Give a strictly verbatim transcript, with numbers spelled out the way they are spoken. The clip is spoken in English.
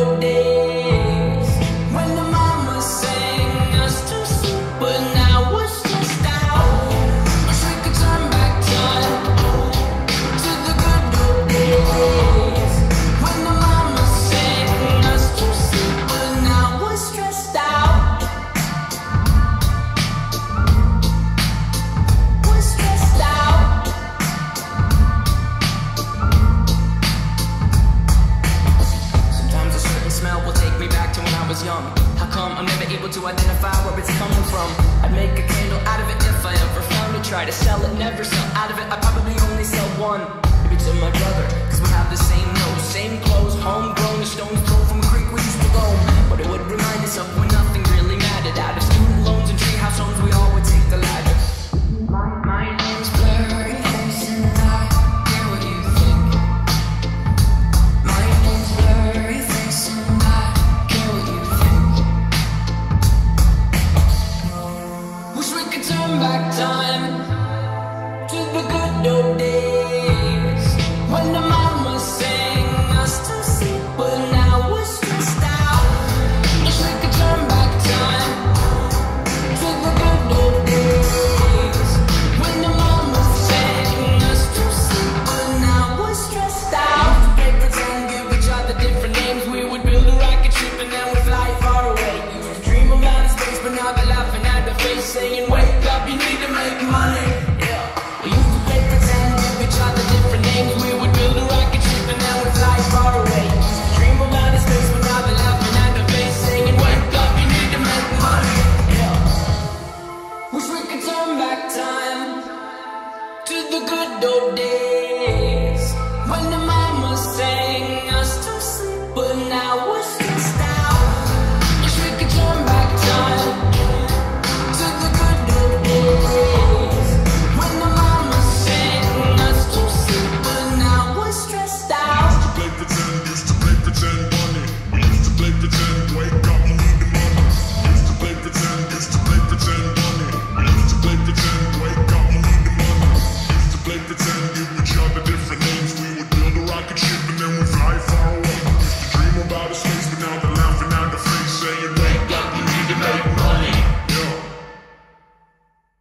old days when the mama sang us to sleep, but now we're stressed out. Wish we could turn back time to the good old days when the mama sang us to sleep, but now we're stressed out. We're stressed out. Sometimes a certain smell will take me back to when I was young. How come I'm never able to identify where it's coming from? I'd make a candle out of it if I ever found it. Try to sell it, never sell out of it. I'd probably only sell one, maybe to my brother, cause we have the same nose, same clothes, homegrown, a stone's throw from a creek we used to go. But it would remind us of when nothing really mattered. Out of student loans and treehouse homes, we all would take the ladder. My, my name's Blurry Face and I care what you think. My name's Blurry Face and I care what you think. Wish we could turn back time to the good old days when the mama sang us to sleep, but now we're stressed out. Wish we could turn back time to the good old days when the mama sang us to sleep, but now we're stressed out. Play pretend, give each other different names. We would build a rocket ship and then we'd fly far away. Used to dream of outer space, but now they're laughing at the face, saying,